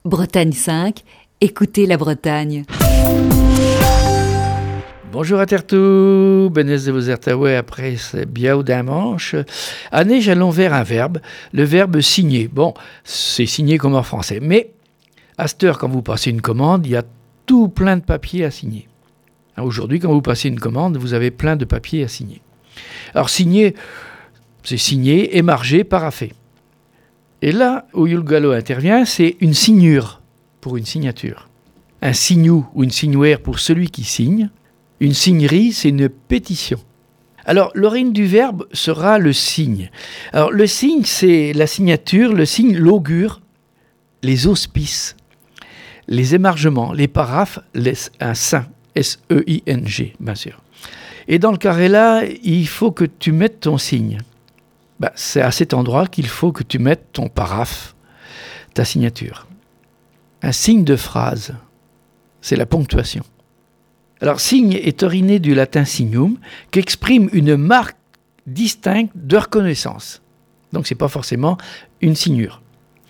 Bretagne 5, écoutez la Bretagne. Bonjour à Tertou, Benez de vos Ertaouais après ce biao d'un manche. Année, j'allons vers un verbe, le verbe signer. Bon, c'est signer comme en français, mais à cette heure, quand vous passez une commande, il y a tout plein de papiers à signer. Aujourd'hui, quand vous passez une commande, vous avez plein de papiers à signer. Alors, signer, c'est signer, émarger, parapher. Et là où Yulgalo intervient, c'est une signure pour une signature. Un signou ou une signuaire pour celui qui signe. Une signerie, c'est une pétition. Alors, l'origine du verbe sera le signe. Alors, le signe, c'est la signature, le signe, l'augure, les auspices, les émargements, les paraphes, un sein, S-E-I-N-G, bien sûr. Et dans le carré là, il faut que tu mettes ton signe. C'est à cet endroit qu'il faut que tu mettes ton paraphe, ta signature. Un signe de phrase, c'est la ponctuation. Alors, signe est oriné du latin signum, qui exprime une marque distincte de reconnaissance. Donc, ce n'est pas forcément une signure.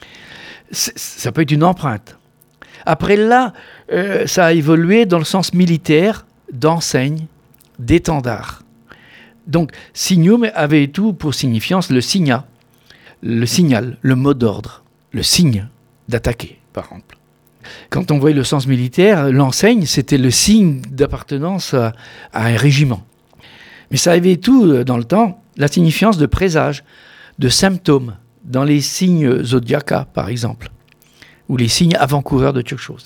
Ça peut être une empreinte. Après là, ça a évolué dans le sens militaire, d'enseigne, d'étendard. Donc, signum avait tout pour signifiance le signa, le signal, le mot d'ordre, le signe d'attaquer, par exemple. Quand on voyait le sens militaire, l'enseigne, c'était le signe d'appartenance à un régiment. Mais ça avait tout, dans le temps, la signifiance de présage, de symptômes, dans les signes zodiaca, par exemple, ou les signes avant-coureurs de quelque chose.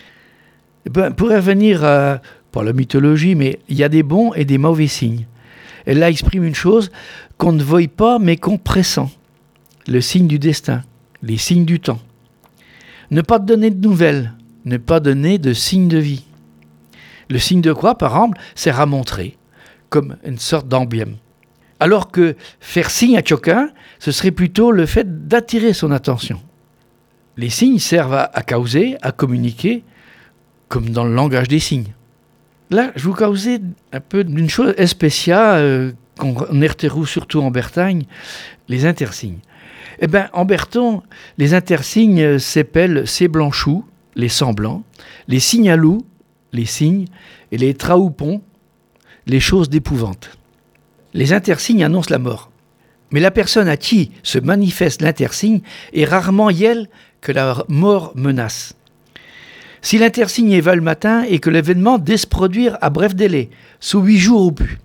Pour revenir pas la mythologie, mais il y a des bons et des mauvais signes. Elle là exprime une chose qu'on ne voit pas, mais qu'on pressent. Le signe du destin, les signes du temps. Ne pas donner de nouvelles, ne pas donner de signes de vie. Le signe de croix, par exemple, sert à montrer, comme une sorte d'emblème. Alors que faire signe à quelqu'un, ce serait plutôt le fait d'attirer son attention. Les signes servent à causer, à communiquer, comme dans le langage des signes. Là, je vous causais un peu d'une chose spéciale qu'on retrouve surtout en Bretagne, les intersignes. En breton, les intersignes s'appellent ces blanchous, les semblants, les signalous, les signes, et les trahoupons, les choses d'épouvante. Les intersignes annoncent la mort. Mais la personne à qui se manifeste l'intersigne est rarement elle que la mort menace. Si l'intersigne est va le matin et que l'événement doit se produire à bref délai, sous 8 jours au plus.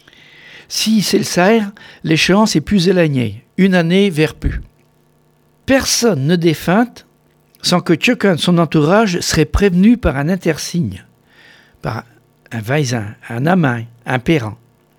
Si c'est le Sahel, l'échéance est plus éloignée, 1 année vers plus. Personne ne défunte sans que quelqu'un de son entourage serait prévenu par un intersigne, par un vaisin, un amain, un parent.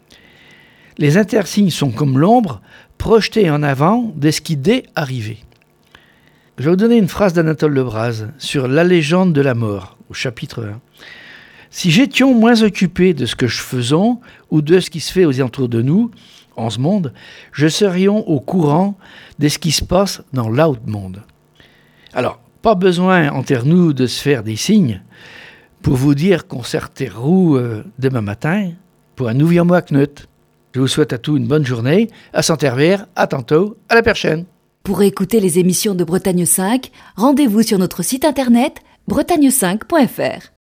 Les intersignes sont comme l'ombre, projetées en avant de ce qui doit arriver. Je vais vous donner une phrase d'Anatole Lebras sur la légende de la mort, au chapitre 1. « Si j'étions moins occupé de ce que je faisons ou de ce qui se fait aux alentours de nous, en ce monde, je serions au courant de ce qui se passe dans l'autre monde. » Alors, pas besoin entre nous de se faire des signes pour vous dire qu'on sert tes roues demain matin pour un nouveau mois knut. Je vous souhaite à tous une bonne journée, à Saint-Herbert, à tantôt, à la prochaine. Pour écouter les émissions de Bretagne 5, rendez-vous sur notre site internet bretagne5.fr.